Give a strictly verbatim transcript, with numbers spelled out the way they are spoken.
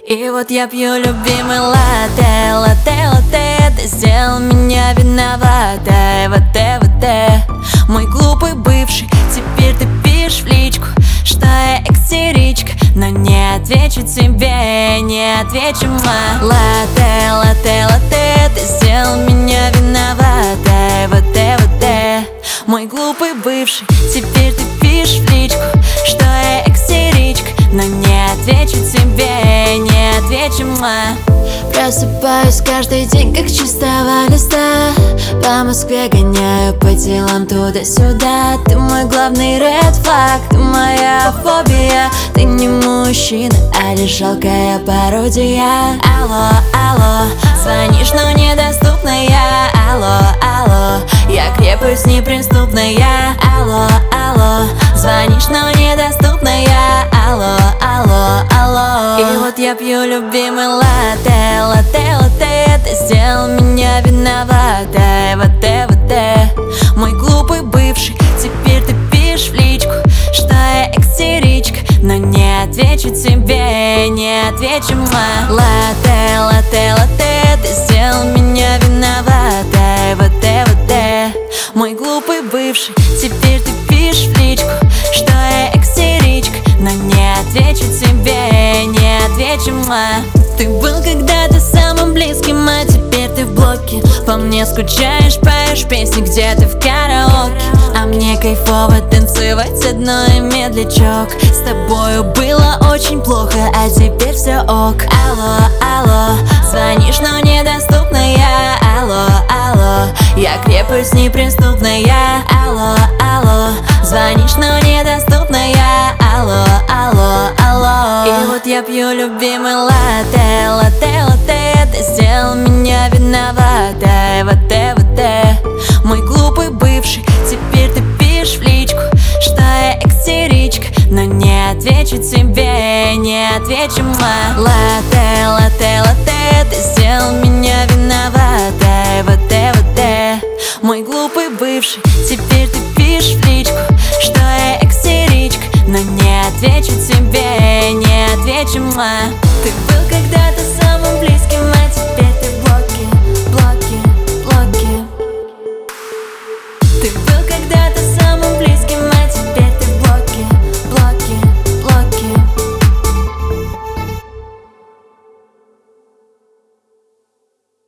И вот я пью любимый латте, латте, латте. Ты сделал меня виноватой, вот э, вот э. Мой глупый бывший, теперь ты пишешь в личку, что я истеричка, но не отвечу тебе, не отвечу, ма. Латте, латте, латте. Ты сделал меня виноватой, вот э, вот э. Мой глупый бывший, теперь ты пишешь в личку, что я истеричка, но не отвечу тебе, не отвечу, ма. Просыпаюсь каждый день, как с чистого листа. По Москве гоняю по делам туда-сюда. Ты мой главный ред флаг, ты моя фобия. Ты не мужчина, а лишь жалкая пародия. Алло, алло, звонишь, но недоступная. Алло, алло, я крепость неприступная. Алло, алло, звонишь, но недоступная. Алло, алло, алло. И вот я пью любимый латте, латте, латте. Ты сделал меня виноватой, вот э, вот э. Мой глупый бывший, теперь ты пишешь в личку, что я истеричка, но не отвечу тебе, не отвечу, ма. Латте, латте, латте. Ты сделал меня виноватой, вот э, вот э. Мой глупый бывший, теперь ты пишешь в личку, что я истеричка, но не отвечу тебе, не отвечу, ма. Ты был когда-то самым близким, а теперь ты в блоке. По мне скучаешь, поешь песни где-то в караоке. А мне кайфово танцевать одной медлячок. С тобою было очень плохо, а теперь все ок. Алло, алло, звонишь, но недоступная. Алло, алло, я крепость неприступная. Алло, алло, звонишь, но недоступная. Алло, алло, алло. И вот я пью любимый латте, латте, латте. Ты сделал меня виноватой, вот э, вот э. Мой глупый бывший, теперь ты пишешь в личку, что я истеричка, но не отвечу тебе, не отвечу, ма. Латте, латте, латте. Ты сделал меня виноватой, вот э, вот э. Мой глупый бывший, теперь ты пишешь в личку, что я истеричка, но не отвечу тебе, не отвечу, ма.